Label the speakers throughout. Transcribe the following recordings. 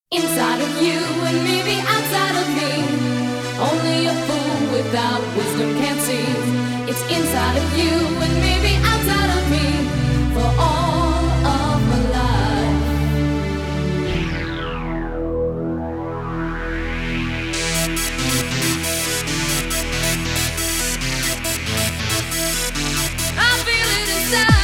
Speaker 1: Inside of you and maybe outside of me. Only a fool without wisdom can't see. It's inside of you and maybe outside of me. For all of my life. I feel it inside.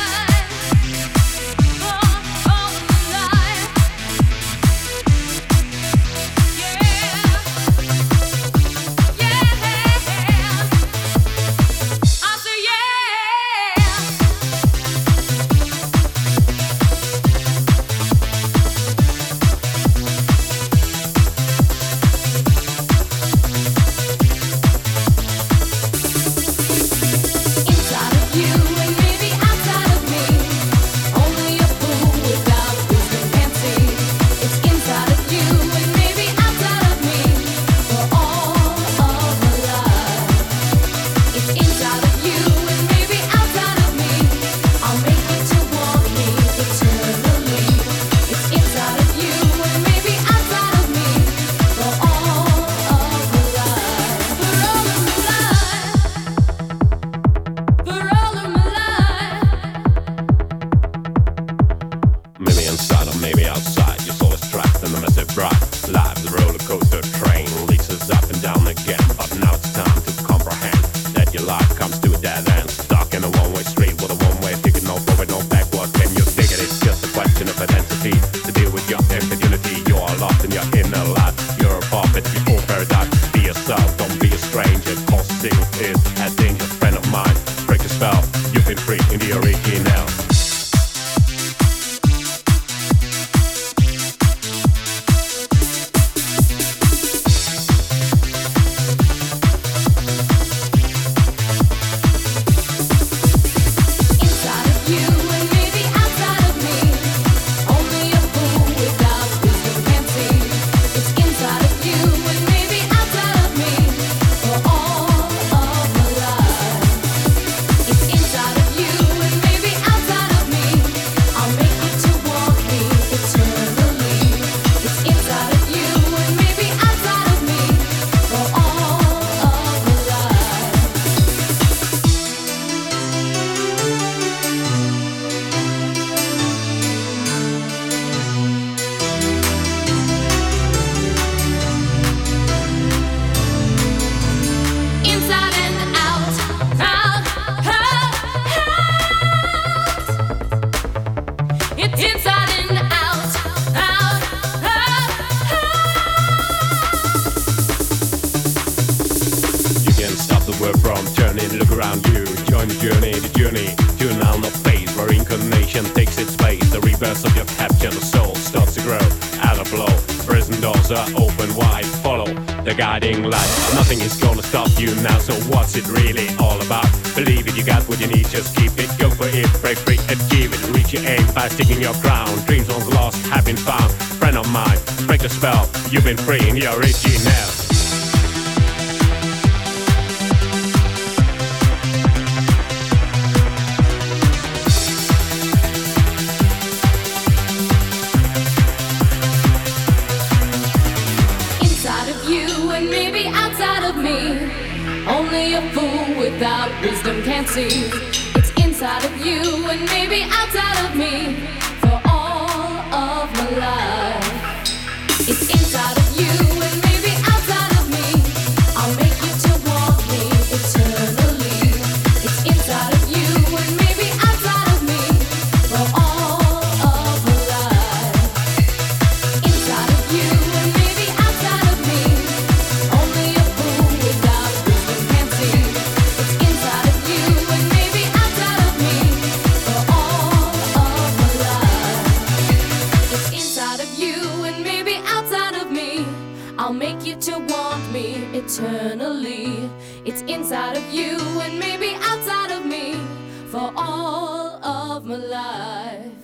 Speaker 2: Maybe outside, your soul is trapped in the massive ride. Life, the roller coaster train leads us up and down again. But now it's time to comprehend that your life comes to a dead end. Stuck in a one-way street with a one-way ticket, no forward, no backward. Can you dig it? It's just a question of identity. To deal with your impunity, you are lost in your inner life. You're a puppet before paradise. Be yourself, don't be a stranger. Cause single is a dangerous friend of mine. Break the spell, you've been free in the original. From turning, look around you. Join the journey. Tune on the phase where incarnation takes its place. The reverse of your capture, the soul starts to grow. Out of blow, prison doors are open wide. Follow the guiding light. Nothing is gonna stop you now. So what's it really all about? Believe it, you got what you need. Just keep it, go for it, break free, achieve it. Reach your aim by sticking your crown. Dreams once lost have been found. Friend of mine, break the spell. You've been free in the original.
Speaker 1: And maybe outside of me. Only a fool without wisdom can't see. It's inside of you and maybe outside of me. For all of my life. It's inside of you and maybe outside of me. I'll make you to want me eternally. It's inside of you and maybe outside of me. For all of my life. Inside of you and maybe outside of me. I'll make you to want me eternally. It's inside of you and maybe outside of me. For all of my life.